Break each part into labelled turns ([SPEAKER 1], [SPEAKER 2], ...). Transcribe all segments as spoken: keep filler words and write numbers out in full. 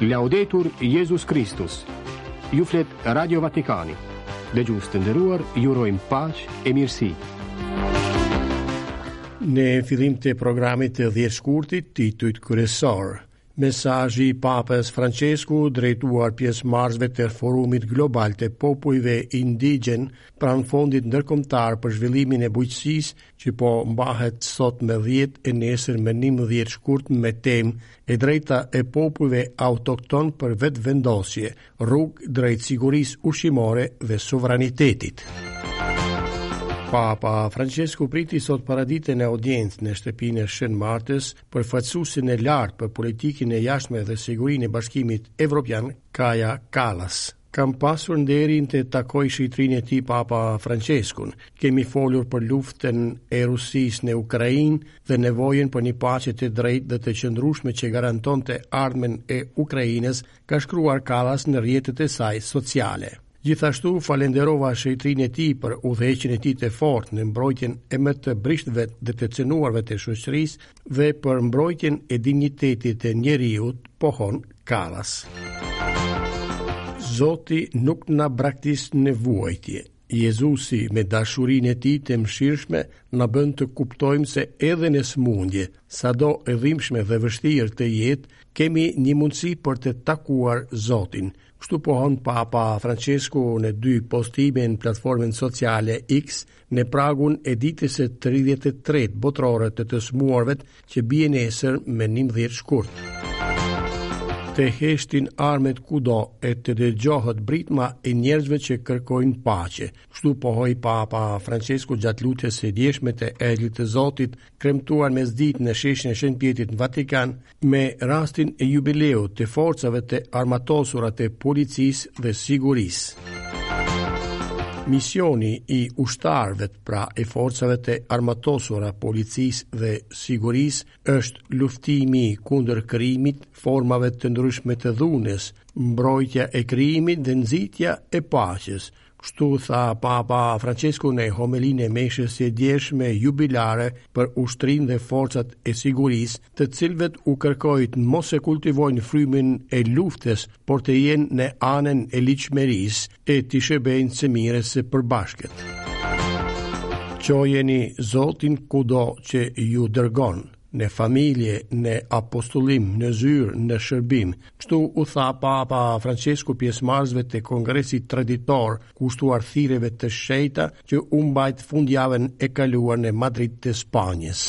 [SPEAKER 1] Laudetur Jesus Christus. Ju flet Radio Vatikani. Dëgjues të nderuar, ju urojmë paqë e mirësi.
[SPEAKER 2] Në fillim të programit të dhjetë shkurtit, titujt kryesor. Mesazhi i Papës Francesku drejtuar pjesëmarrësve të Forumit Global të Popujve Indigjen pranë Fondit Ndërkombëtar për Zhvillimin e Bujqësisë, që po mbahet sot me dhjetë e nesër me njëmbëdhjetë shkurt me temë e drejta e popujve autokton për vetëvendosje, rrugë drejt sigurisë ushqimore dhe sovranitetit. Papa Francesku priti sot paraditën e audiencë në shtëpinë e Shën Martës për përfaqësuesin e lartë për politikën e jashtme dhe sigurinë e Bashkimit Evropian, Kaja Kallas. Kam pasur nderin të takoj shitrin e tij Papa Franceskun. Kemi folur për luftën e Rusisë në Ukrainë dhe nevojën për një paqe të drejtë dhe të qëndrueshme që garantonte ardhmen e Ukrainës, ka shkruar Kallas në rrjetet e saj sociale. Gjithashtu falenderova shëjtrin e tij për udhëheqjen e tij të fortë në mbrojtjen e më të brishtëve dhe të cënuarve të shoqërisë dhe për mbrojtjen e dinjitetit të njeriut, pohon Kallas. Zoti nuk na braktis në vuajtje. Jezusi me dashurinë e tij të mëshirshme na bën të kuptojmë se edhe në smundje, sado e dhimbshme dhe vështirë të jetë, kemi një mundësi për të takuar Zotin. Kështu pohon Papa Francesku në dy postime në platformën sociale X në pragun e ditës së tridhjetë e tretë botërore të të smuarve që bie nesër me njëmbëdhjetë shkurt. Të heshtin armet kudo e të dëgjohet britma e njerëzve që kërkojnë paqe. Kështu pohoi Papa Francesku gjatë lutjes së djeshme të Engjëllit të Zotit, kremtuar mesditë në sheshin e Shenjtë Pjetrit në Vatikan, me rastin e jubileut të forcave të armatosura të policisë dhe sigurisë. Misioni i ushtarëve pra e forcave të armatosura, policisë dhe sigurisë është luftimi kundër krijimit, formave të ndryshme të dhunës, mbrojtja e krijimit dhe nxitja e paqes. Kështu tha Papa Francesku në homilinë e meshës së djeshme jubilare për ushtrinë dhe forcat e sigurisë, të cilëve u kërkoi të mos e kultivojnë frymin e luftës, por të jenë në anën e ligjshmërisë e të shërbejnë së miri së përbashkët. Qojeni Zotin kudo që ju dërgon, në familje, në apostullim, në zyrë, në shërbim. Kështu u tha Papa Francesku pjesëmarrësve të kongresit traditor, kushtuar thirrjeve të shenjta që u mbajt fundjavën e kaluar në Madrid të Spanjës.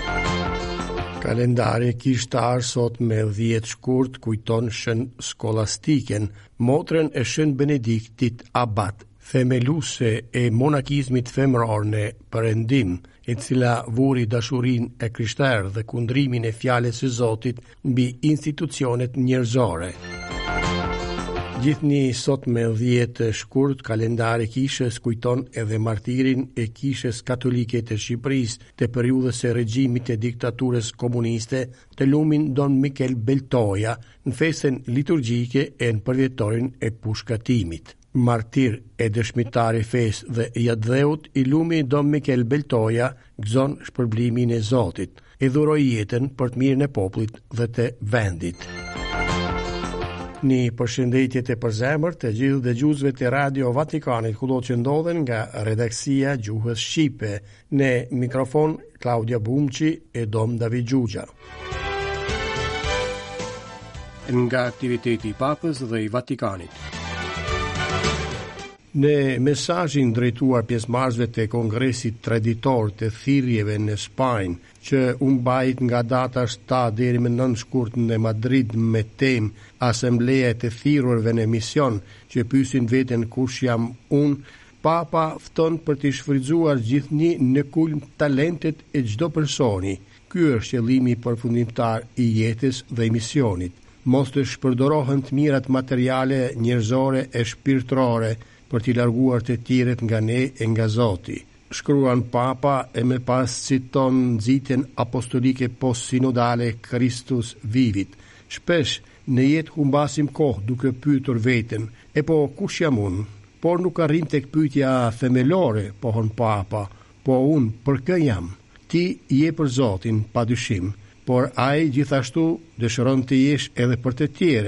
[SPEAKER 2] Kalendari kishtar sot me dhjetë shkurt kujton Shën Skolastiken, motrën e Shën Benediktit Abat, themeluese e monakizmit femëror në Perëndim, e cila vuri dashurinë e krishterë dhe kundrimin e fjalës së Zotit mbi institucionet njerëzore. Gjithnjë sot me dhjetë shkurt, kalendari kishës kujton edhe martirin e kishës katolike të Shqipërisë të periudhës së regjimit të diktaturës komuniste, të lumin Don Mikel Beltoja, në festën liturgjike e në përvjetorin e pushkatimit. Martir e dëshmitar i fesë dhe i atdheut, i lumi Don Mikel Beltoja gëzon shpërblimin e Zotit, e dhuroi jetën për të mirën e popullit dhe të vendit. Një përshëndetje të përzemërt të gjithë dëgjuesve të Radio Vatikanit kudo që ndodhen nga redaksia Gjuhës Shqipe. Në mikrofon Claudia Bumçi e Dom David Gjugja.
[SPEAKER 1] Nga aktiviteti i Papës dhe i Vatikanit.
[SPEAKER 2] Në mesazhin drejtuar pjesëmarrësve të Kongresit Traditor të Thirrjeve në Spanjë, që u mbajt nga data shtatë deri më nëntë shkurt në Madrid me temë Asembleja e të Thirrurve në Mision, që pyesin veten kush jam unë, Papa fton për të shfrytzuar gjithnjë në kulm talentet e çdo personi. Ky është qëllimi përfundimtar i jetës dhe i misionit. Mos të shpërdorohen të mirat materiale, njerëzore e shpirtërore për t'i larguar të tjerët nga ne e nga Zoti. Shkruan Papa e më pas citon nxitjen apostolike post-sinodale Christus Vivit. Shpesh në jetë humbasim kohë duke pyetur veten, e po kush jam unë? Por nuk arrin tek pyetja themelore, pohon Papa, po unë për kë jam? Ti je për Zotin, padyshim, por ai gjithashtu dëshiron të jesh edhe për të tjerët.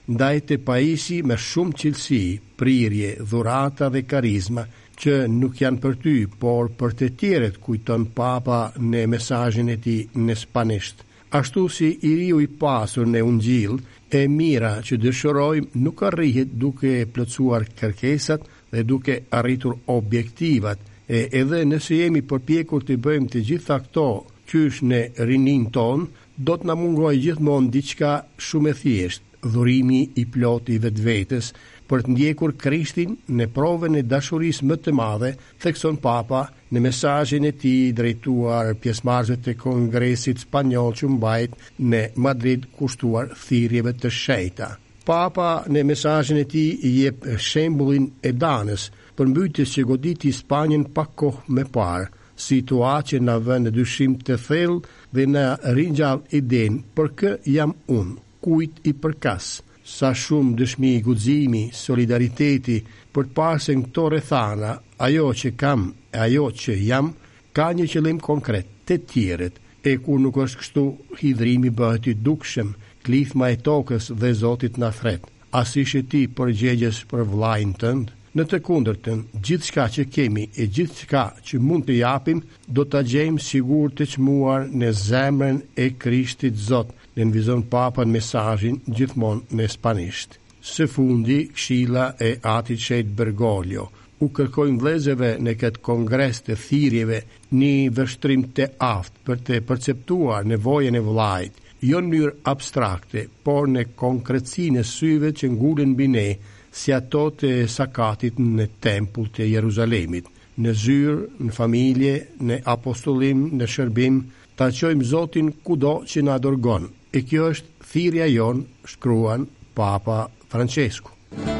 [SPEAKER 2] ndaj të pajisi me shumë cilësi, prirje, dhurata dhe karizma, që nuk janë për ty, por për të tjerët, kujton Papa në mesazhin e tij në spanishtë. Ashtu si i riu i pasur në Ungjil, e mira që dëshirojmë nuk arrihet duke plotësuar kërkesat dhe duke arritur objektivat, e edhe nëse jemi përpjekur të bëjmë të gjitha këto qysh në rinin ton, do të na mungojë gjithmonë diçka shumë e thjeshtë, dhurimi i plot i vetvetes për të ndjekur Krishtin në provën e dashurisë më të madhe, thekson Papa në mesazhin e tij drejtuar pjesëmarrësve të Kongresit Spanjoll që mbajt në Madrid kushtuar thirrjeve të shenjta. Papa në mesazhin e tij i jep shembullin e Danës, përmbytjes që goditi Spanjën pak kohë më parë, situatë që na vën në dyshim të thellë dhe na ringjall idenë për kë jam unë, kujt i përkas. Sa shumë dëshmi i guximi, solidariteti, për të parë se në këto rrethana, ajo që kam e ajo që jam, ka një qëllim konkret, të tjerët, e kur nuk është kështu, hidhrimi bëhet i dukshëm, klithma e tokës dhe Zotit na thret. As ishe ti përgjegjes për vllajin tënd? Në të kundërtën, gjithçka që kemi e gjithçka që mund të japim, do ta gjejmë sigur të çmuar në zemrën e Krishtit Zot, në nënvizon Papa në mesazhin gjithmonë në spanishtë. Së fundi, këshilla e atit Shet Bergoglio. U kërkojnë vëllezërve në këtë kongres të thirrjeve një vështrim të aftë për të perceptuar nevojën e vllajit, jo në mënyrë abstrakte, por në konkretësinë e syve që ngulen mbi ne, si ato të Sakatit në tempull të Jeruzalemit, në zyrë, në familje, në apostollim, në shërbim, ta qojmë Zotin kudo që na dërgon. E kjo është thirrja jon, shkruan Papa Francesku.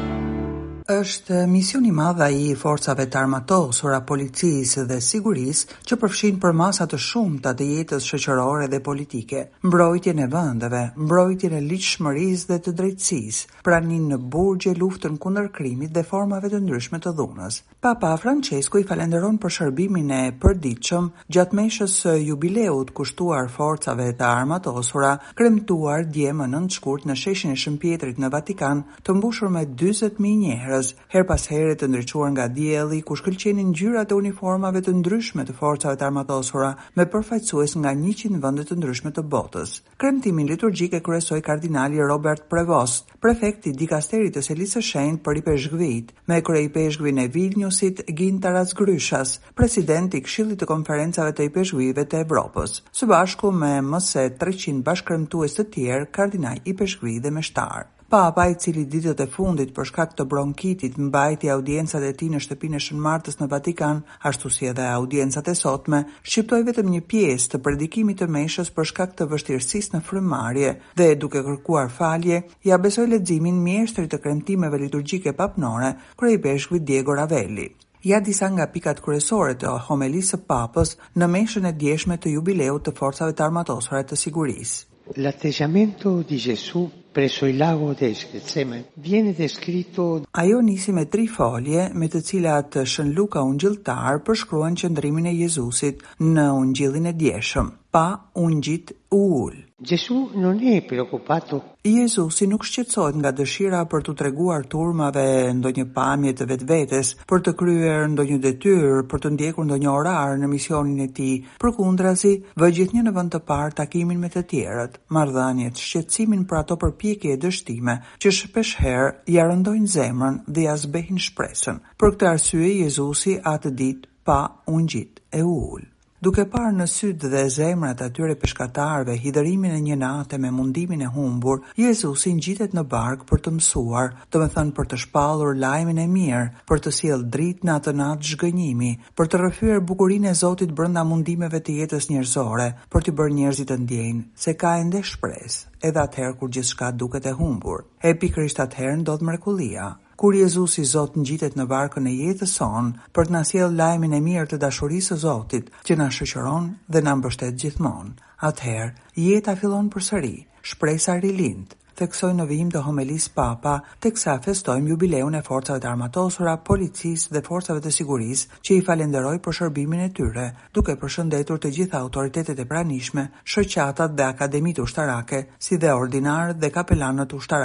[SPEAKER 3] Është mision i madh ai i forcave të armatosura, policisë dhe sigurisë që përfshin përmasa të shumta të jetës shoqërore dhe politike, mbrojtjen e vendeve, mbrojtjen e ligjshmërisë dhe të drejtësisë, praninë në burgje, luftën kundër krimit dhe formave të ndryshme të dhunës. Papa Francesku i falenderon për shërbimin e përditshëm gjatë meshës së jubileut kushtuar forcave të armatosura, kremtuar dje më nëntë shkurt në sheshin e Shën Pjetrit në Vatikan, të mbushur me dyzet mijë njerëz, her pas here të ndriçuar nga dielli, ku shkëlqenin ngjyrat e uniformave të ndryshme të forcave të armatosura me përfaqësues nga njëqind vende të ndryshme të botës. Kremtimin liturgjik e kryesoi kardinali Robert Prevost, prefekti i dikasterit të Selisë së Shenjtë për i peshkvit, me krye peshkvin e Vilniusit Gintaras Gryshas, president i Këshillit të Konferencave të i peshkvive të Evropës, së bashku me më se treqind bashkëkremtues të tjerë, kardinaj i peshkvi dhe meshtar. Papa, i cili ditët e fundit për shkak të bronkitit mbajti audiencat e tij në shtëpinë e Shën Martës në Vatikan, ashtu si edhe audiencat e sotme, shqiptoi vetëm një pjesë të predikimit të meshës për shkak të vështirësisë në frymëmarrje dhe duke kërkuar falje, ja besoi leximin mjeshtrit të kremtimeve liturgjike papnore, kryepeshkvi Diego Ravelli. Ja disa nga pikat kryesore të homelisë së Papës në meshën e djeshme të jubileut të forcave të armatosura të sigurisë.
[SPEAKER 4] L'atteggiamento di Gesù presso il lago del Getsemani viene descritto.
[SPEAKER 3] Ajo nisi me tri folje me të cilat Shën Luka ungjilltar përshkruan qëndrimin e Jezusit në ungjillin e djeshëm. Pa ungjit u ul.
[SPEAKER 4] Gesù non è preoccupato.
[SPEAKER 3] Jezusi nuk shqetësohet nga dëshira për t'u treguar turmave ndonjë pamje të vetvetes, për të kryer ndonjë detyrë, për të ndjekur ndonjë orar në misionin e tij. Përkundrazi, vë gjithnjë në vend të parë takimin me të tjerët, marrëdhëniet, shqetësimin për ato përpjekje e dështime që shpeshherë ja rëndojnë zemrën dhe ja zbehin shpresën. Për këtë arsye Jezusi atë ditë pa ungjit e ul. Duke parë në sytë dhe zemrat atyre peshkatarëve hidhërimin e një nate me mundimin e humbur, Jezusi ngjitet në barkë për të mësuar, do të thënë për të shpallur lajmin e mirë, për të sjellë dritë në atë natë zhgënjimi, për të rrëfyer bukurinë e Zotit brenda mundimeve të jetës njerëzore, për të bërë njerëzit të ndjejnë se ka ende shpresë, edhe atëherë kur gjithçka duket e humbur. E pikërisht atëherë ndodh mrekullia. Kur Jezusi Zot ngjitet në barkën e jetës son për të na sjellë lajmin e mirë të dashurisë së Zotit, që na shoqëron dhe na mbështet gjithmonë. Atëherë, jeta fillon përsëri, shpresa rilind, theksoi në vijim të homelisë Papa, teksa festojmë jubileun e forcave të armatosura, policisë dhe forcave të sigurisë, që i falenderoi për shërbimin e tyre, duke përshëndetur të gjitha autoritetet e pranishme, shoqatat dhe akademitë ushtarake, si dhe ordinarët dhe kapelanët ushtarak.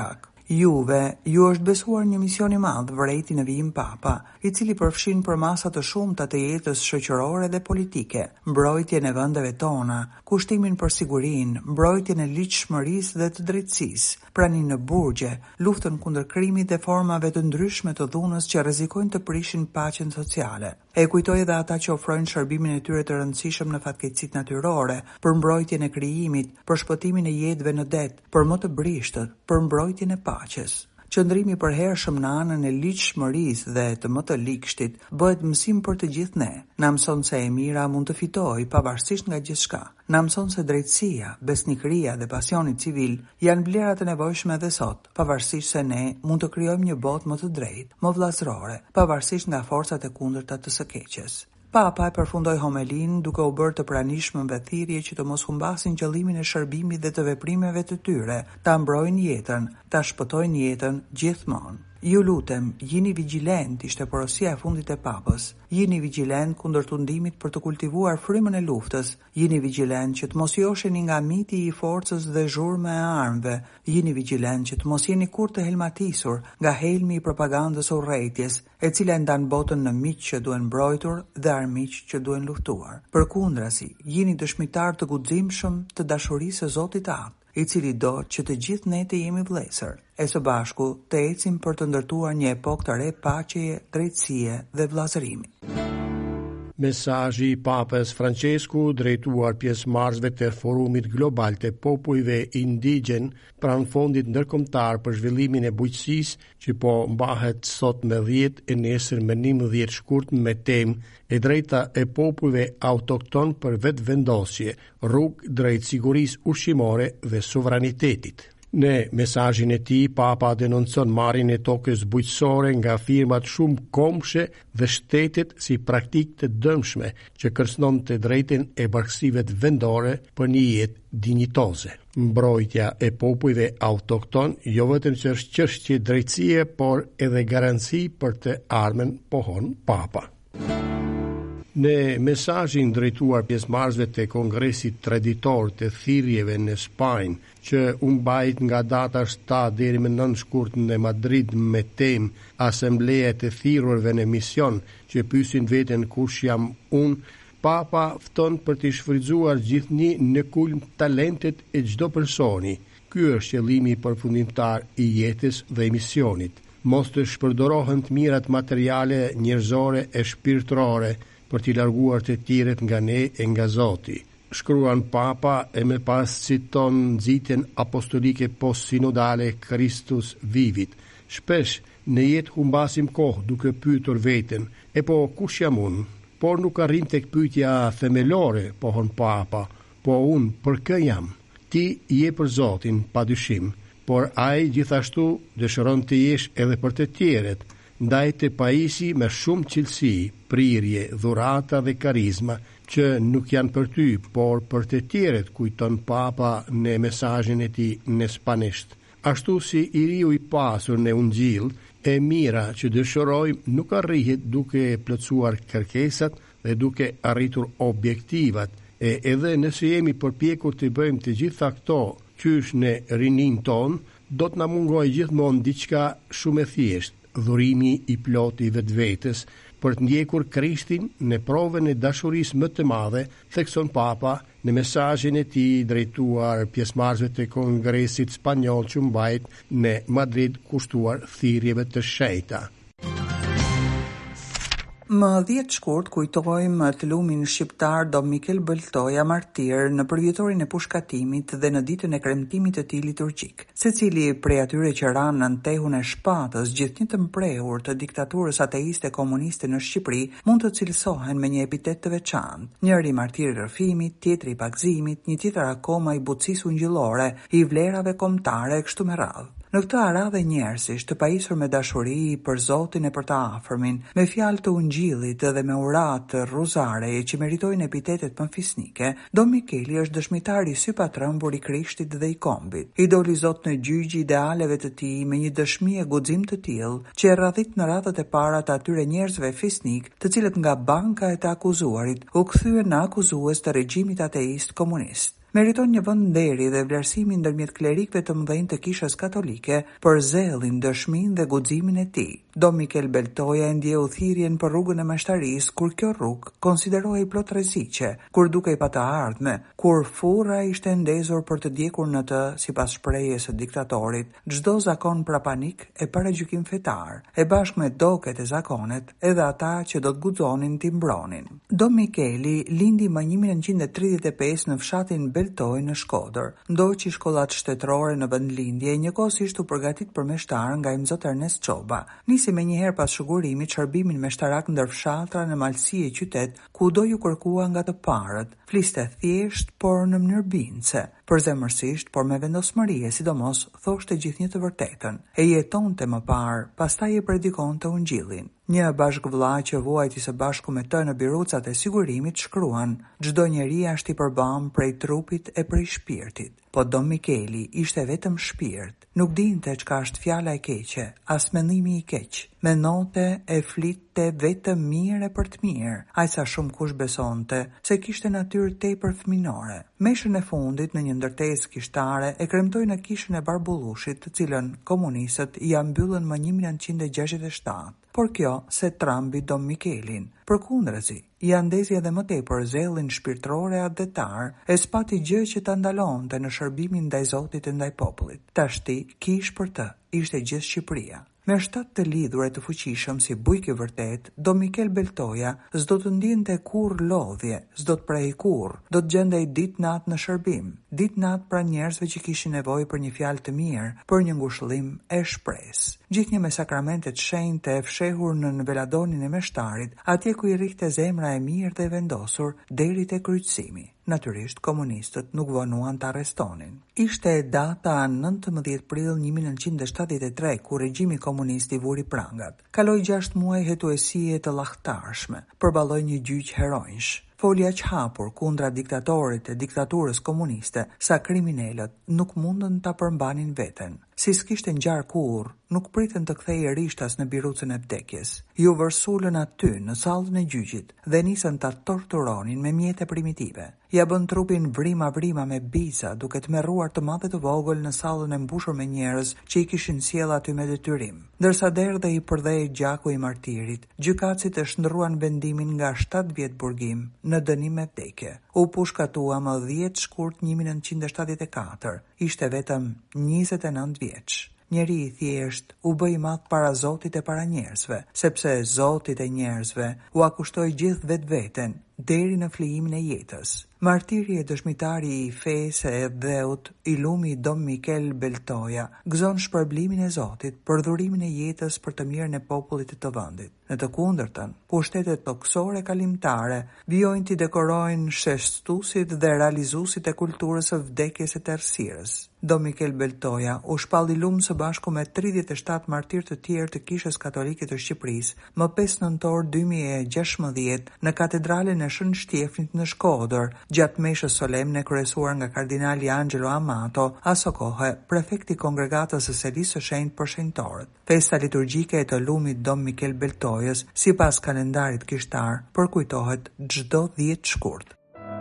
[SPEAKER 3] Juve, ju është besuar një mision i madh, vërejti në vijim Papa, i cili përfshin përmasa të shumta të jetës shoqërore dhe politike, mbrojtjen e vendeve tona, kushtimin për sigurinë, mbrojtjen e ligjshmërisë dhe të drejtësisë, praninë në burgje, luftën kundër krimit dhe formave të ndryshme të dhunës që rrezikojnë të prishin paqen sociale. E kujtoj edhe ata që ofrojnë shërbimin e tyre të rëndësishëm në fatkeqësitë natyrore, për mbrojtjen e krijimit, për shpëtimin e jetëve në det, për më të brishtët, për mbrojtjen e paqes. Qëndrimi i përhershëm në anën e ligjshmërisë dhe të më të likshtit bëhet mësim për të gjithë ne. Na mëson se e mira mund të fitojë pavarësisht nga gjithçka. Na mëson se drejtësia, besnikëria dhe pasioni civil janë vlerat e nevojshme edhe sot, pavarësisht se ne mund të krijojmë një botë më të drejtë, më vllazërore, pavarësisht nga forcat e kundërta të së keqes. Papa e përfundoi homelinë duke u bërë të pranishmëve thirrje që të mos humbasin qëllimin e shërbimit dhe të veprimeve të tyre, ta mbrojnë jetën, ta shpëtojnë jetën gjithmonë. Ju lutem, jini vigjilent, ishte porosia e fundit e Papës. Jini vigjilent kundër tundimit për të kultivuar frymën e luftës. Jini vigjilent që të mos josheni nga miti i forcës dhe zhurma e armëve. Jini vigjilent që të mos jeni kurrë të helmatisur nga helmi i propagandës urrëties, e cila ndan botën në miq që duhen mbrojtur dhe armiq që duhen luftuar. Përkundrazi, jini dëshmitar të guximshëm të dashurisë së Zotit të Atë, i cili do që të gjithë ne të jemi vëllësër, e së bashku të ecim për të ndërtuar një epokë të re paqeje, drejtësie dhe vëllazërimi.
[SPEAKER 2] Mesazhi i Papës Francesku drejtuar pjesëmarrësve të Forumit Global të Popujve Indigjen pranë Fondit Ndërkombëtar për Zhvillimin e Bujqësisë, që po mbahet sot me dhjetë e nesër me njëmbëdhjetë shkurt me temë e drejta e popujve autokton për vetëvendosje, rrugë drejt sigurisë ushqimore dhe sovranitetit. Në mesazhin e tij, Papa denoncon marrjen e tokës bujqësore nga firmat shumë komshe dhe shtetet si praktikë të dëmshme që kërcënon të drejtën e bashkësive vendore për një jetë dinjitoze. Mbrojtja e popujve autokton jo vetëm që është çështje drejtësie, por edhe garanci për të ardhmen, pohon Papa. Në mesazhin drejtuar pjesëmarrësve të Kongresit Traditor të Thirrjeve në Spanjë, që u mbajt nga data shtatë deri më nëntë shkurt në Madrid me temë Asembleja e të thirrurve në mision, që pyesin veten kush jam unë, Papa fton për të shfrytzuar gjithnjë në kulm talentet e çdo personi. Ky është qëllimi përfundimtar i jetës dhe i misionit. Mos të shpërdorohen të mirat materiale, njerëzore e shpirtërore për t'i larguar të tjerët nga ne e nga Zoti. Shkruan Papa e më pas citon nxitjen apostolike post-sinodale Christus Vivit. Shpesh në jetë humbasim kohë duke pyetur veten, e po kush jam unë? Por nuk arrim tek pyetja themelore, pohon Papa, po unë për kë jam? Ti je për Zotin, padyshim, por ai gjithashtu dëshiron të jesh edhe për të tjerët, ndaj të pajisi me shumë cilësi, prirje, dhurata dhe karizma, që nuk janë për ty, por për të tjerët, kujton Papa në mesazhin e tij në spanjisht. Ashtu si i riu i pasur në Ungjil, e mira që dëshirojmë nuk arrihet duke plotësuar kërkesat dhe duke arritur objektivat, e edhe nëse jemi përpjekur të bëjmë të gjitha këto qysh në rinin ton, do të na mungojë gjithmonë diçka shumë e thjeshtë, dhurimi i plot i vetvetes për të ndjekur Krishtin në provën e dashurisë më të madhe, thekson Papa në mesazhin e tij drejtuar pjesëmarrësve të Kongresit Spanjoll që mbajt në Madrid, kushtuar thirrjeve të shenjta.
[SPEAKER 3] Më dhjetë shkurt kujtojmë të lumin shqiptar Dom Mikel Bëltoja martir në përvjetorin e pushkatimit dhe në ditën e kremtimit të tij liturgjik. Secili prej atyre që ranë në antehun e shpatës gjithnjë të mprehur të diktaturës ateiste komuniste në Shqipëri mund të cilësohen me një epitet të veçantë. Njëri martir i rrëfimit, tjetri i pagëzimit, një tjetër akoma i butësisë ungjillore, i vlerave kombëtare e kështu me radhë. Në këtë aradhe njerëzish të pajisur me dashuri për Zotin e për të afërmin, me fjalë të ungjillit dhe me uratë rruzare që meritojnë epitetet panfisnike, Dom Mikeli është dëshmitar i sypatrembur i Krishtit dhe i kombit. I doli Zot në gjyqi idealeve të tij me një dëshmi e guxim të tillë që e radhit në radhët e para të atyre njerëzve fisnik, të cilët nga banka e të akuzuarit u kthyen në akuzues të regjimit ateist komunist. Meriton një vend nderi dhe vlerësimi ndërmjet klerikëve të mëdhenj të Kishës Katolike për zellin, dëshminë dhe guximin e tij. Don Michel Beltoja e ndjeu thirrjen për rrugën e mashtarisë kur kjo rrugë konsiderohej plot rreziqe, kur dukej pa të ardhme, kur furra ishte ndezur për të djegur në të, sipas shprehjes së diktatorit, çdo zakon pra panik e para gjykim fetar, e bashkë me doket e zakonet, edhe ata që do të guxonin t'i mbronin. Don Micheli lindi më një mijë nëntëqind e tridhjetë e pesë në fshatin Beltoj në Shkodër, ndoqi shkollat shtetërore në vendlindje, njëkohësisht u përgatit për meshtar nga Imzot Ernest Çoba. Nisi me njëherë pas shugurimit shërbimin meshtarak ndër fshatra në malësi e qytet, ku do ju kërkua nga të parët, fliste thjesht, por në mënyrë bindse, përzemërsisht, por me vendosmëri, sidomos thoshte gjithnjë të vërtetën, e jetonte më parë, pastaj e predikonte ungjillin. Një bashkëvëlla që vuajti së bashku me të në birucat e sigurimit shkruan: çdo njeri është i përbam prej trupit e prej shpirtit. Po Don Micheli ishte vetëm shpirt. Nuk dinte çka është fjala e keqe, as mendimi i keq. Mendonte e flitte vetëm mirë e për të mirë, aq sa shumë kush besonte se kishte natyrë tepër fëminore. Meshën e fundit në një ndërtesë kishtare e kremtoi në kishën e Barbullushit, të cilën komunistët ia mbyllën më një mijë nëntëqind e gjashtëdhjetë e shtatë. Por kjo se trambi Don Michelin. Përkundrazi, i andezi edhe më tepër zellin shpirtëror e adhetar, e spati gjë që ta ndalonte në shërbimin ndaj Zotit e ndaj popullit. Tashti kish për të, ishte gjithë Shqipëria. Me shtat të lidhur e të fuqishëm si bujk i vërtet, Don Michel Beltoja s'do të ndjente kur lodhje, s'do të prej kur, do të gjendej ditë natë në shërbim, ditë natë pra njerëzve që kishin nevojë për një fjalë të mirë, për një ngushëllim e shpresë. Gjithnjë me sakramentet shenjtë e fshehur në veladonin e meshtarit, atje ku i rrihte zemra e mirë dhe e vendosur deri te kryqëzimi. Natyrisht, komunistët nuk vonuan të arrestonin. Ishte data nëntëmbëdhjetë prill një mijë nëntëqind e shtatëdhjetë e tre, kur regjimi komunist i vuri prangat. Kaloi gjashtë muaj hetuesie të llahtarshme, përballoi një gjyq heronjsh. Folja që hapur kundra diktatorit e diktaturës komuniste, sa kriminalët nuk mundën ta përmbanin veten. Si s'kishte ngjar kurrë, nuk pritën të kthehej rishtas në birucën e vdekjes. Ju vërsulën aty në sallën e gjyqit dhe nisën ta torturonin me mjete primitive. Ja bën trupin vrima vrima me bica, duke të merruar të madhe të vogël në sallën e mbushur me njerëz që i kishin sjell aty me detyrim. Ndërsa derdhe i përdhej gjaku i martirit, gjykatësit e shndërruan vendimin nga shtatë vjet burgim në dënim me vdekje. U pushkatua më dhjetë shkurt një mijë nëntëqind e shtatëdhjetë e katër. Ishte vetëm njëzet e nëntë vjeç. Njeri i thjesht u bë i madh para Zotit e para njerëzve, sepse Zoti e njerëzve u akushtoi gjithë vetveten deri në flijimin e jetës. Martiri e dëshmitari i fesë e dheut, i lumi Don Michel Beltoja, gëzon shpërblimin e Zotit për dhurimin e jetës për të mirën e popullit të vendit. Në të kundërtën, pushtetet toksore kalimtare vijojnë t'i dekorojnë sheshtusit dhe realizuesit e kulturës së vdekjes e tërësirës. Don Michel Beltoja u shpalli lumë së bashku me tridhjetë e shtatë martir të tjerë të Kishës Katolike të Shqipërisë më pesë nëntor dy mijë e gjashtëdhjetë në katedralen e Shën Shtjefnit në Shkodër, gjatë meshës solemne kryesuar nga kardinali Angelo Amato, aso kohë prefekti kongregatës së Selisë së Shenjtë për shenjtorët. Festa liturgjike e të lumit Don Michel Beltojës, sipas kalendarit kishtar, përkujtohet çdo dhjetë shkurt.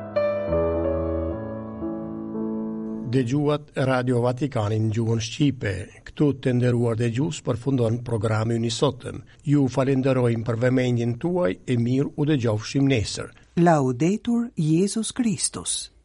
[SPEAKER 2] Dëgjuat Radio Vatikanin gjuhën Shqipe. Këtu të nderuar dëgjues përfundon programi i sotëm. Ju falenderojmë për vëmendjen tuaj e mirë u dëgjofshim nesër.
[SPEAKER 3] Laudetur Jesus Christus.